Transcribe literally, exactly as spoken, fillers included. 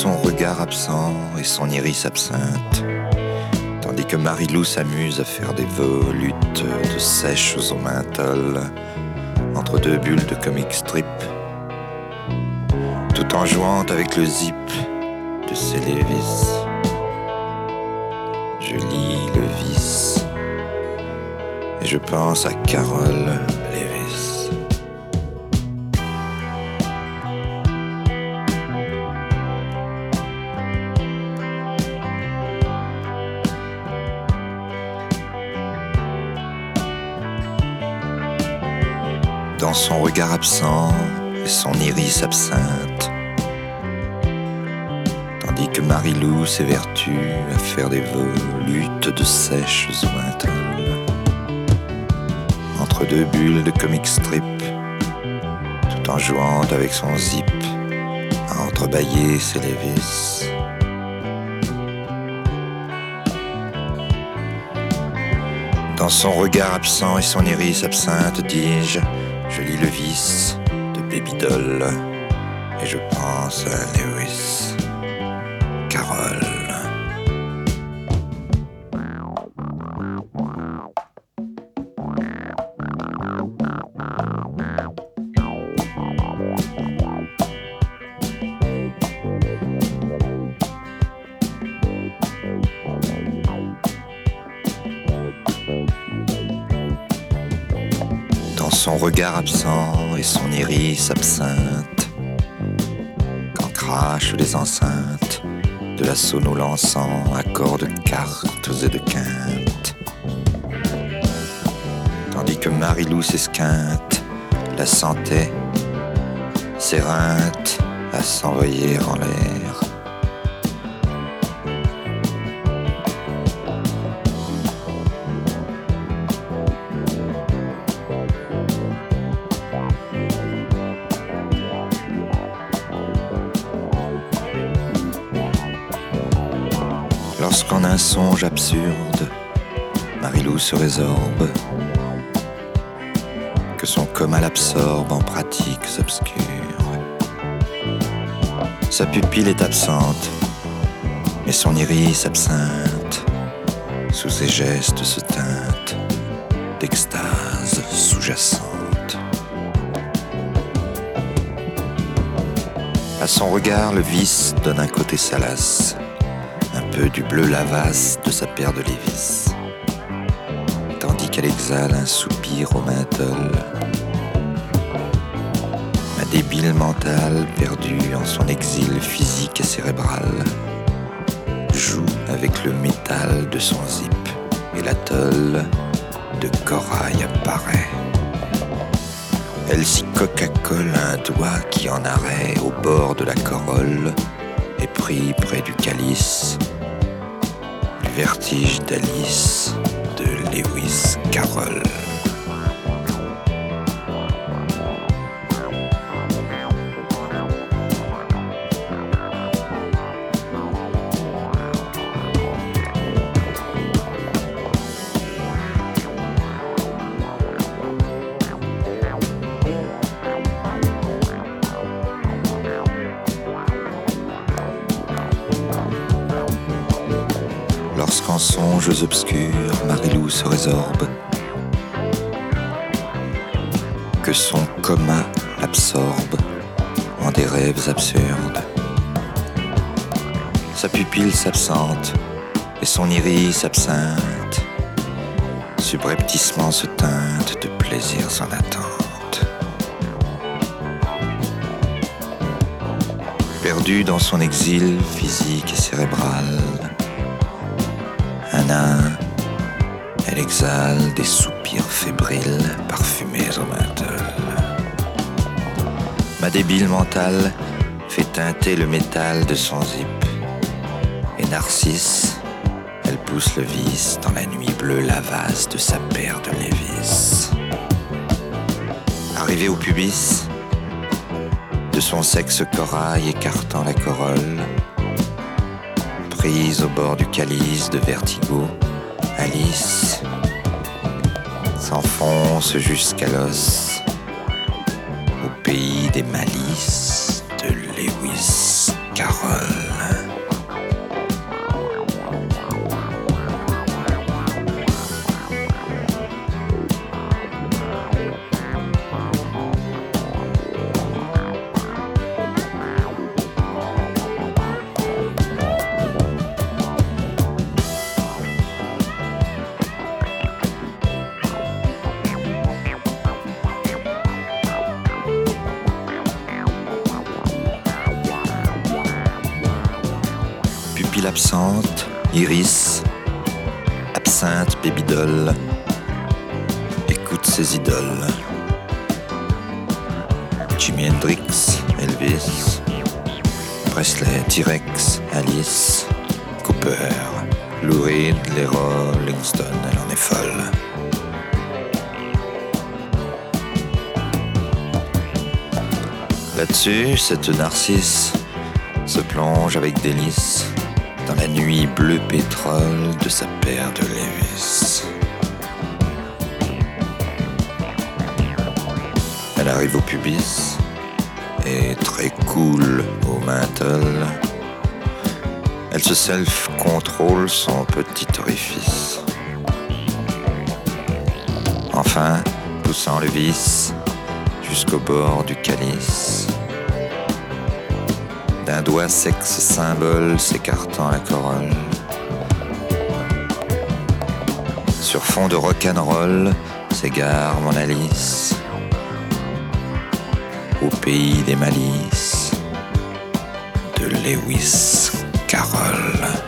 son regard absent et son iris absinthe, tandis que Marie-Lou s'amuse à faire des volutes de sèches au menthol entre deux bulles de comic strip, tout en jouant avec le zip de ses Lévis. Je lis le vice et je pense à Carole Lévis. Dans son regard absent et son iris absinthe, tandis que Marie-Lou s'évertue à faire des volutes de sèches au menthol entre deux bulles de comic strip, tout en jouant avec son zip à entrebâiller ses Lévis. Dans son regard absent et son iris absinthe, dis-je, je lis le vice de Baby Doll et je pense à Lewis Carroll. Son regard absent et son iris absinthe, quand crachent les enceintes de la sono lançant accords de cartes et de quintes, tandis que Marie-Lou s'esquinte, la sentait, s'éreinte à s'envoyer en l'air. Lorsqu'en un songe absurde, Marie-Lou se résorbe, que son coma l'absorbe en pratiques obscures. Sa pupille est absente, mais son iris absinthe, sous ses gestes se teinte d'extase sous-jacente. À son regard, le vice donne un côté salace, un peu du bleu lavasse de sa paire de Lévis, tandis qu'elle exhale un soupir au menthol. Ma débile mentale, perdue en son exil physique et cérébral, joue avec le métal de son zip et l'atoll de corail apparaît. Elle s'y coca-colle un doigt qui en arrêt au bord de la corolle est pris près du calice, le vertige d'Alice de Lewis Carroll. Lorsqu'en songes obscurs, Marie-Lou se résorbe, que son coma absorbe en des rêves absurdes. Sa pupille s'absente et son iris absinthe, subrepticement se teinte de plaisirs en attente. Perdue dans son exil physique et cérébral, un à un, elle exhale des soupirs fébriles parfumés au menthol. Ma débile mentale fait teinter le métal de son zip. Et Narcisse, elle pousse le vice dans la nuit bleue lavasse de sa paire de Lévis. Arrivée au pubis, de son sexe corail écartant la corolle, prise au bord du calice de vertigo, Alice s'enfonce jusqu'à l'os au pays des malices de Lewis Carroll. absente, iris, absinthe, babydoll, écoute ses idoles. Jimi Hendrix, Elvis, Presley, T-Rex, Alice, Cooper, Lou Reed, les Rolling Stones, elle en est folle. Là-dessus, cette narcisse se plonge avec délice dans la nuit bleu pétrole de sa paire de Levi's. Elle arrive au pubis et très cool au menthol. Elle se self-contrôle son petit orifice. Enfin, poussant le vice jusqu'au bord du calice, d'un doigt sexe symbole s'écartant la corolle. Sur fond de rock'n'roll s'égare mon Alice, au pays des malices de Lewis Carroll.